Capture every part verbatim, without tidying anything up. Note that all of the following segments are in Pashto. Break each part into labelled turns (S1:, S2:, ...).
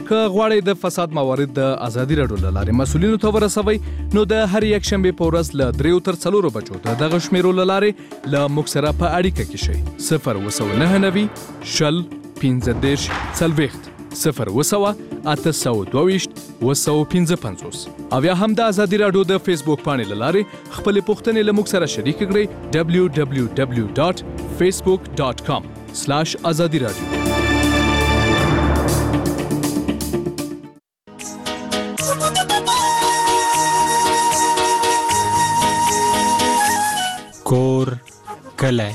S1: که غواړئ د فساد موارد د ازادي راډیو له لارې مسؤلینو ته ورسوئ نو د هر یک شنبې په ورځ له دریو تر څلورو بجو د دغه شمیرو له لارې له موږ سره په اړیکه کې شئ. صفر اووه سوه نهه نوي شل پنځه دېرش څلوېښت صفر اووه سوه اته سوه دوه ویشت اووه سوه پنځه پنځوس او یا هم د ازادي راډیو د فیسبوک پاڼې له لارې خپلې پوښتنې له موږ سره شریکې کړئ ډبلیو ډبلیو ډبلیو ډاټ فیسبوک ډاټ کام سلاش ازادي راډیو.
S2: کور کلی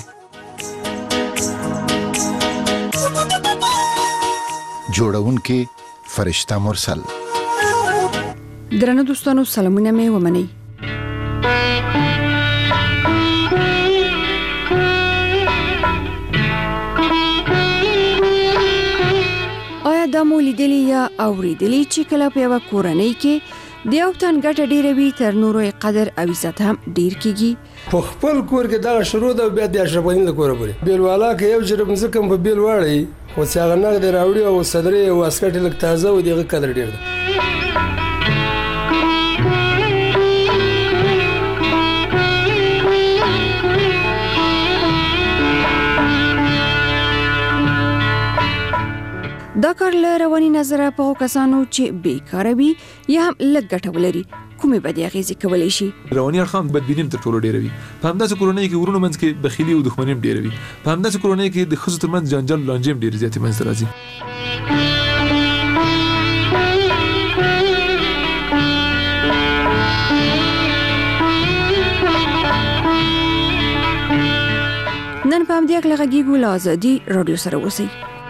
S3: جوړونکي فرشته مرسل.
S4: درنو دوستانو سلامونه مې ومنئ. آیا دا مو لیدلی یا اوریدلی چې کله په یوه کورنۍ کې د یو تن ګټه ډېره وي تر نورو یې قدر او عزت هم ډېر کېږي؟
S5: په خپل کور کې دغه شروع ده بیا د اشرف غني د کوره پورې بیلوالا کې یو جرب ځکه په بیل واړی خو چې هغه نغدې راوړي او صدرې او اسکټ لږ تازه و دغه قدر ډېر ده. دا کار له رواني نظره په کسانو چې بیکاره وي یا هم لږ ګټه ولري کومې بدې اغېزې کولی شي؟
S6: رواني اړخ هم بدبیني تر ټولو ډېره وي. په همداسې کورنۍ کې ورونو منځ کې بخیلي او دښمني هم ډېره وي. په همداسې کورنۍ کې د ښځو ترمنځ جنجال لانجې هم ډېرې زیاتې منځته راځي.
S4: نن په همدې هکله غږیږو له ازادي راډیو سره اوسئ.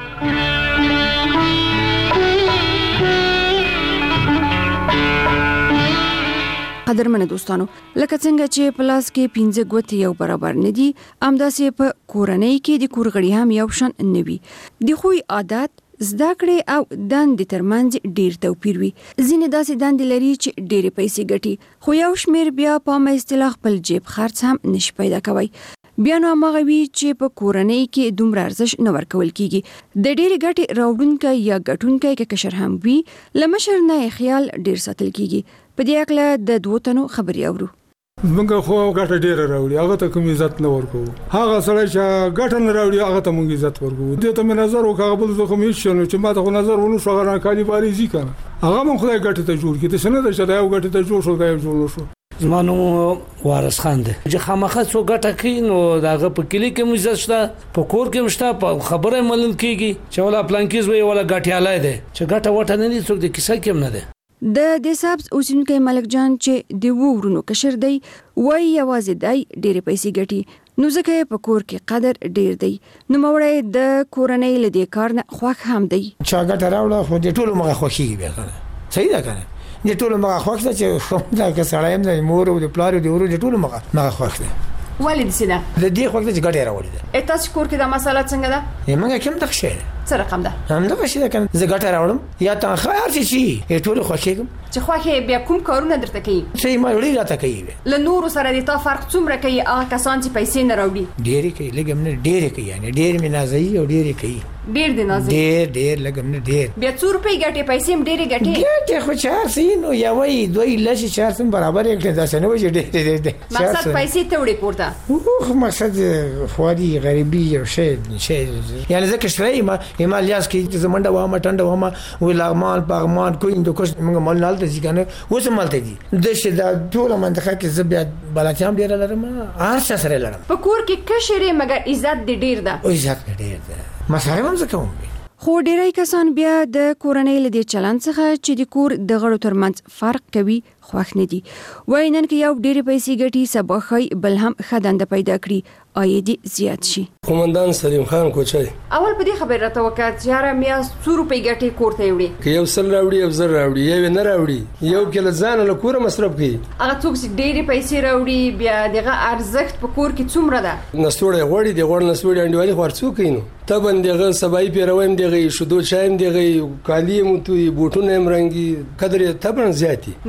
S4: قدرمنو دوستانو، لکه څنګه چې په لاس کې پنځه ګوتې یو برابر نه دي، همداسې په کورنۍ کې د کور غړي هم یو شان نه وي. د خوی عادت، زده کړې او دندې ترمنځ ډېر توپیر وي. ځینې داسې دندې لري چې ډېرې پیسې ګټي، خو یو شمېر بیا په عامه اصطلاح خپل جیب خرڅ هم نشي پیدا کوي. بیا نو هماغه وي چې په کورنۍ کې دومره ارزښت نه ورکول کېږي. د ډېرې ګټې راوړونکی یا ګټونکی که کشر هم وي، له مشر نه یې خیال ډېر ساتل کېږي. په دې هکله د دوو تنو خبرې اورو.
S7: موږ خو ګټه ډېره راوړي، هغه ته کوم عزت نه ورکوو. هغه سړی چې ګټه نه راوړي هغه ته موږ عزت ورکوو. دې ته مې نظر وکړ، هغه بل زه خو مې هېڅ شی نه چې ما ته خو نظر ونه شو، هغه راکالي بارېزي که نه، هغه هم خدای ګټې ته جوړ کړي. داسې نه ده چې دا یو ګټې ته جوړ شو دا یو جوړ نه شو.
S8: زما نوم وارث خان دی. چې خامخا څوک ګټه کوي نو د هغه په کلي کې هم عزت شته، په کور کې هم شته، په خبره یې منل کېږي چې ولا پلانکیز وایي ولا ګټیالی دی، چې ګټه وټه نه دي څوک د کیسه کې هم نه دی.
S4: د دې سبز اوسیدونکی ملک جان چې د وو ورونو کشر دی، وایي یوازې دی ډېرې پیسې ګټي، نو ځکه یې په کور کې قدر ډېر دی. نوموړی د کورنۍ له دې کار نه خوښ هم دی.
S9: چا ګټه راوړه خو د ټولو مغه خوښېږي بیا که نه، صحیح ده که نه، د ټولو مغه خوښ ده چې دا که سړی هم د مور او د پلار او د ورور د ټولو مغه مغه خوښ ده.
S4: ولې داسې ده؟
S9: د دې خوښ ده چې ګټه یې راوړې ده.
S4: تاسو کور کې دا مسله څنګه ده؟
S9: موږ کې هم دغه شی ده.
S4: څه رقم ده؟
S9: همدغه شی ده که نه، زه ګټه راوړم یا تنخواه هر څه شي ټولو خوښېږم.
S4: چې خوښ یې بیا کوم کارونه درته کوي؟
S9: صحیح معلوړي راته کوي.
S4: له نورو سره د تا فرق څومره کوي هغه کسان چې پیسې نه راوړي؟
S9: ډېرې کوي، لږ هم نه، ډېرې کوي، یعنې ډېر مې نازوي او ډېرې کوي.
S4: ډېر دې نازوي؟
S9: ډېر ډېر، لږ هم نه ډېر.
S4: بیا څو روپۍ ګټې؟ پیسې هم ډېرې ګټې؟
S9: ګټې خو چې هر څه یي نو یوه یي دوه یي لس یي چار څه برابر یې کړې، داسې نه وایي چې ډېر ډېر ډېر.
S4: مقصد پیسې ته وړې کور ته؟
S9: خو مقصد خواري غریبي یو شی شی یعنې زه کشتری یم یم الیاس کې زه منډه وهم ټنډه وهم وایي لغمان پغمان کوی هندوکش موږ مال نه هلته ځي که نه، اوس هم هلته ځي. داسې دا ټوله منطقه کې زه بیا بلاتیا هم ډېره لرم، هر چا سره یې لرم.
S4: په کور کې کشر یې مګر عزت دې ډېر ده؟
S9: عزت مې ډېر ده، مصارف هم زه کوم.
S4: خو ډیری کسان بیا د کورنۍ له دې چلند څخه چې د کور د غړو ترمنځ فرق کوي خوښ نه دي. وایي نن کې یو ډېرې پیسې ګټي، سبا ښایي بل هم ښه دنده پیدا کړي، عاید زیات شي.
S5: قومندان سلیم خان کوچی
S4: اول په دې خبره راته وکړه چې یاره میاشت څو روپۍ ګټې کور ته یې وړي؟
S5: که یو سل راوړي یو زر راوړي یو یې نه راوړي، یو کې له ځانه له کوره مصرف کوي.
S4: هغه څوک چې ډېرې پیسې راوړي بیا دغه ارزښت په کور کې څومره ده؟
S5: نستوړی غوړي د غوړ نستوړي انډیوالي خو هر څوک کوي نو طبعا دغه سبایي پیروي هم دغه شیدو چای هم دغه کالي هم توی بوټونه هم رنګي قدر یې طبعا زیاتي.
S4: نو دا ولې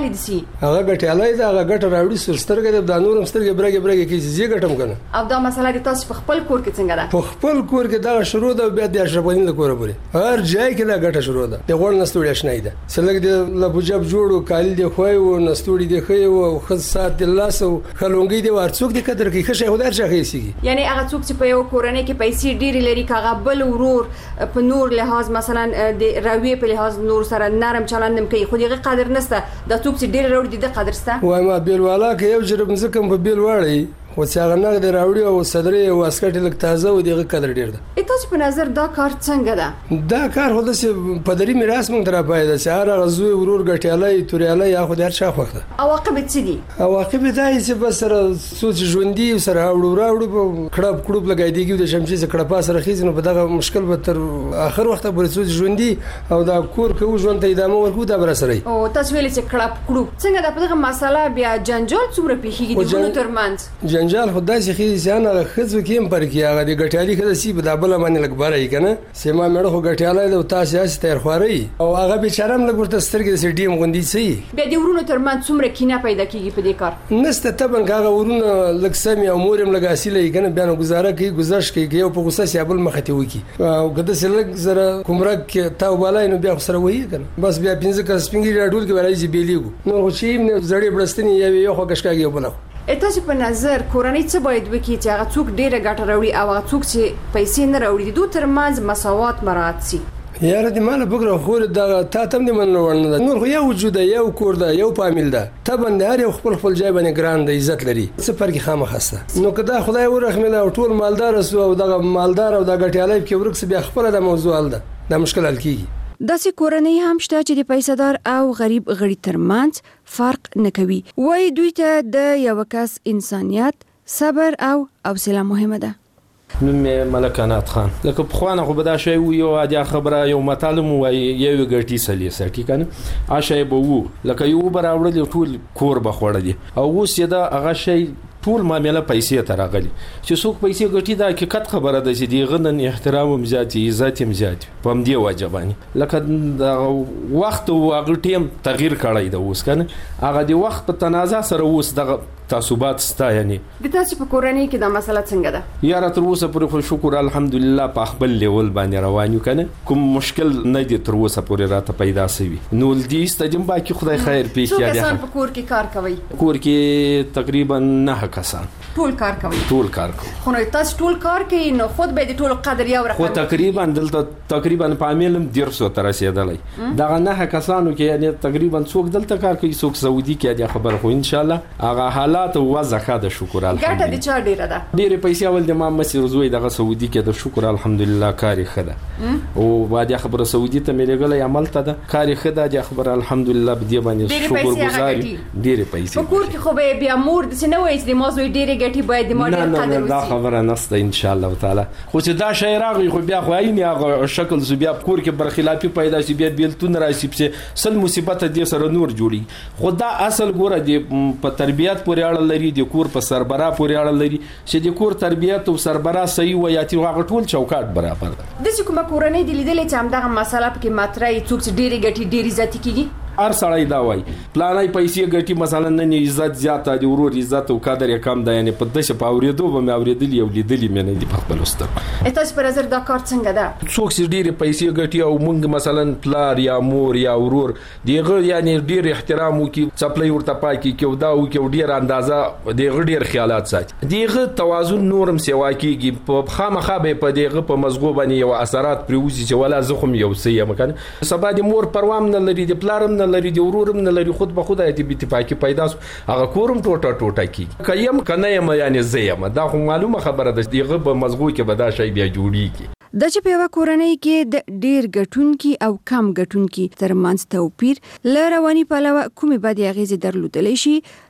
S4: ولې دسی
S5: هغه ګټیالای دا هغه ګټه راوړي سرسترګه د نورم سترګې برګه برګه کې زی ګټم کنه
S4: او دا مسله د تاسو په خپل کور کې څنګه ده
S5: په خپل کور کې دا شروع ده بیا د اشرفین له کوره پورې هر ځای کې دا ګټه شروع ده د غوړ نستوړي آشنای ده سلګ د لبوجب جوړو کال دی خوای او نستوړي دی خو او خص سات د لاسو خلونګي دی ورڅوک د قدر کې خشه هدار شخې سیږي
S4: یعنی هغه څوک چې په یو کورنۍ کې پیسې ډېری لري کاغه بل ورور په نور لحاظ مثلا د راوی په لحاظ نور سره نرم چلندم کوي خو دغه قدر نسته د څوک چې ډېر وروړي د قدر سته
S5: وای ما بیل والا کې یو جرب زکم په بیل واړی خو چې هغه نه د راوړي او صدرې او اسکټ لک تازه و دغه قدر ډیر ده
S4: تاسو په نظر دا کار څنګه ده
S5: دا کار خو د پدری میراث مونږ تر پای ده چې هر غزوی ورور ګټیالای توريالای یا خو د هر شا وخت
S4: عواقب څه دي
S5: عواقب دا چې بس سره سوچ ژوندۍ سره اورو راوړو کړه کړوب لګای دیږي د شمشي سره کړه پاس رخیز نو په دغه مشکل به تر اخر وخت پورې سوچ ژوندۍ او دا کور کو ژوند ته ادامه ورکو دا بر سره
S4: او تاسو ویل چې کړه کړوب څنګه د دغه مسله بیا جنجال څومره پیښیږي د ګونو ترمنځ
S5: جنجال خدای چې ځان خزو کې هم پر کې هغه د ګټیالي خزه سی په دابل باندې لګبره یې کنه سیما مړ خو ګټیالي د تاسو یې تیر خوري او هغه بیچاره هم لګورته سترګې د سټیم غوندي سي
S4: بیا د ورونو ترمنځ څومره کینه پیدا کیږي په دې کار
S5: نسته تبن هغه ورونو لکسمي او مورم لګاسیله یې کنه بیان گزاره کوي گزارش کوي یو په غوسه سیابل مخته وکی او کده سلګ زره کومرګ کې تاو بالای نو بیا سره وایي کنه بس بیا پنځه کس پنګي راډول کې ولای چې بیلیګو نو چې نه زړې برستنی یو خو کشکاږي یو بل
S4: تاسو په نظر کورنۍ څه باید وکړي چې هغه څوک ډیره ګټه راوړي او هغه څوک چې پیسې نه راوړي دوی ترمنځ مساوات مراعات شي
S5: یاره د مال بګره خور دا تا تم دې من ورنه نور خو یو وجود یو کور ده یو فامیل ده تبن هر یو خپل خپل ځای باندې ګران د عزت لري څه فرق خامخسته نو کدا خدای ورحمله او ټول مالدار او دغه مالدار او د ګټیالای کې ورکس بیا خپل د موضوع حل ده دا مشکل حل کیږي
S4: داسې کورنۍ هم شته چې د پیسادار او غریب غړي ترمنځ فرق نه کوي وای دوی ته د یو کس انسانیت صبر او حوصله مهمه ده
S10: نوم ملک انات خان لکه په خوانه خو به دا شی یو عادي خبره یو مطالم وای یو ګټي سلی سټی کنه آشه به وو لکه یو براوړل ټول کور به خوړل او اوس یې دا هغه شی ټول معاملې پیسې ته راغلي چې څوک پیسې ګټي دا حقیقت خبره ده چې دی غنن احترام هم زیات عزت هم زیات په دې واجبانی لکه د وخت او هغه ټیم تغییر کړی دا اوس کنه هغه د وخت په تنازع سره اوس د تعصبات ستا یعنی
S4: د تاسو په کورنۍ کې دا مسله څنګه ده
S10: یاره تر اوسه پورې شکر الحمدلله په خپل لیول باندې روان یو کنه کوم مشکل نه دی تر اوسه پورې راته پیدا سوي نو دې ستجم باقي خدای خیر پیښ یا
S4: دی څو په کور کې کار کوي
S10: کور کې تقریبا نه کسان
S4: ټول کار کوي
S10: ټول کار کوي
S4: خو نو تاسو ټول کار کوي نو خود به د ټول قدر یو رقم
S10: خو تقریبا دلته تقریبا په عاملم ډیر څو تر رسیدلای دا نه کسانو کې یعنی تقریبا څوک دلته کار کوي څوک سعودي کې دی خبر خو ان شاء الله هغه حالات او وضع د شکر الحمدلله
S4: ګټه د چا ډیره ده
S10: ډیره پیسې ول د ما مسیر زوی دغه سعودي کې د شکر الحمدلله کاری خده او بعد خبره سعودي ته ملګری عمل ته ده کاری خده د خبره الحمدلله بدی باندې شکر گزار ډیره پیسې
S4: په کور کې خو به بیا مور د سنوي چې موضوع ډیره ګټي باید د ماډل قدر وسی
S10: دا خبره نسته ان شاء الله تعالی خو چې دا شی راغی خو بیا خو عین هغه شکل زو بیا کور کې برخلافي پیدا شي بیا بیلتون راشي چې سل مصیبت دې سره نور جوړي خو دا اصل ګوره د په تربيات پورې اړه لري د کور په سربراه پورې اړه لري چې د کور تربيات او سربراه صحیح و یا تی هغه ټول چوکاټ برابر ده
S4: د کومه کورنۍ د لیدلې چې هم دغه مسله په کې ماترای څوک چې ډیره ګټي ډیره عزت کیږي
S10: هر سړی دا وای پلانای پیسې ګټي مثلا نه عزت زیاته دی ورور عزت او قدر کم دی یعنی په دشه په اوریدو به مې اوریدلی او لیدلی مې نه دی په خپل ستر
S4: تاسو پر نظر دا کار څنګه ده
S10: څوک چې ډیره پیسې ګټي او مونږ مثلا پلار یا مور یا ورور دیغه یعنی ډیر احترام وکي چپلې ورته پاکي کې دا او کې ډیر اندازه دیغه ډیر خیالات ساتي دیغه توازن نورم سیوا کیږي په خامخا به په دیغه په مزغو باندې یو اثرات پروزي چې ولا زخم یو سي مکان سبا د مور پروام نه لري د پلارم نه لري د ورورم نه لري خود به خدای ته اتفاقی پیدا هغه کورم ټوټه ټوټه کی کيم کنه یم یعنی زیم دا خو معلومه خبره ده دغه په مزغو کې به دا شی بیا جوړیږي
S4: د چې په یو کورنۍ کې د ډیر ګټونکي او کم ګټونکي ترمنځ توپیر ل رواني پلوه کومې بدې اغیزې درلودلی شي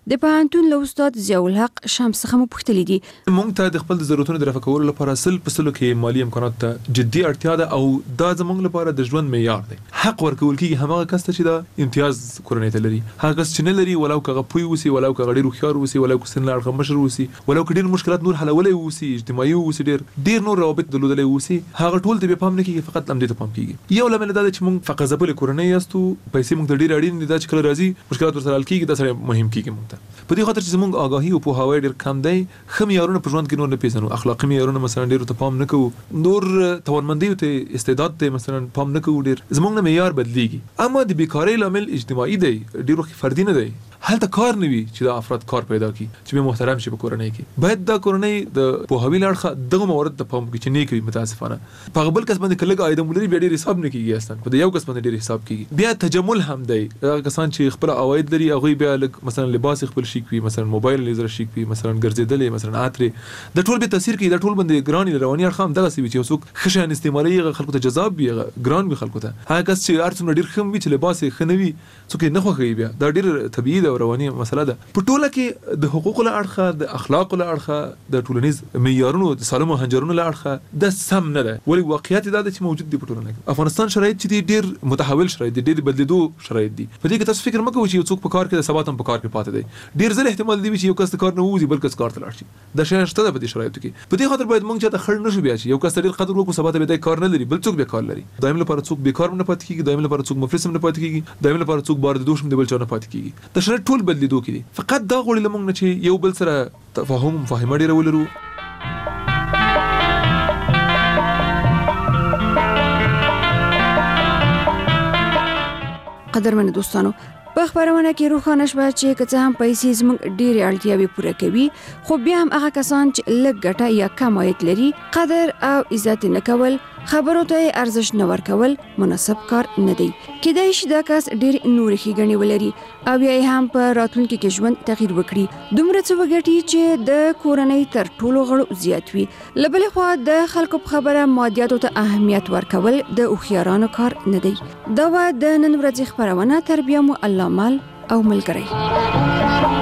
S4: د پوهنتون له استاد ضیاء الحق شمس څخه مو پوښتلي دي
S6: موږ ته د خپل ضرورتونو د رفع کولو لپاره سل په سلو کې مالی امکانات ته جدي اړتیا ده او دا زموږ لپاره د ژوند معیار دی. حق ورکول کیږي همغه کس ته چې دا امتیاز کورنۍ ته لري، هغه کس چې نه لري ولو که پوی وسی ولو که ډیر هوښیار وسی ولو که سن لاړ مشر وسی ولو که ډیر مشکلات نور حلولې وسی اجتماعي وسی ډیر ډیر نور روابط درلودلې وسی هغه ټول ته به پام نه کیږي، فقط لم دې ته پام کیږي. یو لمن دا چې موږ فقط ځپل کورنۍ یاستو پیسې موږ ته ډیر اړین دي، دا چې کله راځي مشکلات ورسره حل کیږي دا سره مهم کیږي موږ ته. په دې خاطر چې موږ آگاهي او پوهاوی ډیر کم دی، خم یارونه په ژوند کې نور نه پیژنو، اخلاقی معیارونه مثلا ډیر ته پام نه کوو، نور توانمندي ته استعداد ته مثلا پام نه کوو، ډیر زموږ نه معیار بدلیږي. اما د بیکاری لامل اجتماعي دی، ډیر وخت فردي نه دی. هلته کار نه وي چې دا افراد کار پیدا کړي چې به محترم شي په کورنۍ کې. باید دا کورنۍ د پوهاوي لاړه دغه مورد ته پام وکړي چې نه کوي متاسفانه په بل کس باندې کله عاید مولري به ډیر حساب نه کیږي، اصلا په یو کس باندې ډیر حساب کیږي. بیا تجمل هم دی، هغه کسان چې خپل عواید لري هغه بیا مثلا لباس خپل شي کوي، مثلا موبایل لیزر شي کوي، مثلا ګرځیدل، مثلا اترې د ټول به تاثیر کوي، د ټول باندې ګران رواني اړخ هم دغه سی چې څوک خشن استعمالي خلکو ته جذاب وي، ګران وي خلکو ته. هغه کس چې ارڅ ډیر خم وي چې لباس خنوي څوک نه خوښوي، بیا دا ډیر طبيعي او رواني مسله ده. په ټوله کې د حقوقو له اړخه، د اخلاقو له اړخه، د ټولنیز معیارونو د سالمو هنجرونو له اړخه د سم نه ده. ولی واقعیت دا ده چې موجود دی په ټولنه کې. افغانستان شرایط چې ډیر متحول شرایط دي، ډیر بدلیدو شرایط دي. په دې کې تاسو فکر مکوئ چې یو څوک په کار کې د سبا هم په کار کې پاتې دی. ډیر ځله احتمال دی چې یو کس کار نه ووزي بل کس کار ته لاړ شي. دا شی شته په دې شرایطو کې. په دې خاطر باید موږ چې ته خړ نشو بیا چې یو کس ډیر قدر وکړو سبا ته به کار نه لري بل څوک به کار لري. دایم لپاره څوک بیکار نه پاتې کیږي، دایم لپاره څوک مفلس نه پاتې کیږي، دایم لپاره څوک بار د دوشم دی بل چا نه پاتې کیږي. دا شرایط ټول بدلیدو کې دي. فقط دا غوړي لمونږ نه چې یو بل سره تفاهم مفاهمه ډیره ولرو.
S4: قدرمن دوستانو، په خبرونه کې روښانه شوه چې که څه هم پیسې زموږ ډېرې اړتیاوې پوره کوي، خو بیا هم هغه کسان چې لږ ګټه یا کم عاید لري قدر او عزت نه کول، خبرو ته ارزښت نه ورکول مناسب کار نه دی. کېدای شي دا کس ډېر نورې ښېګڼې ولري او بیا یې هم په راتلونکي کې ژوند تغییر وکړي، دومره څه وګټي چې د کورنۍ تر ټولو غړو زیات وي. له بلې خوا د خلکو په خبره مادیاتو ته اهمیت ورکول د هوښیارانو کار نه دی. دا وه د نن ورځې خپرونه. تربیه مو الله مال او ملګری.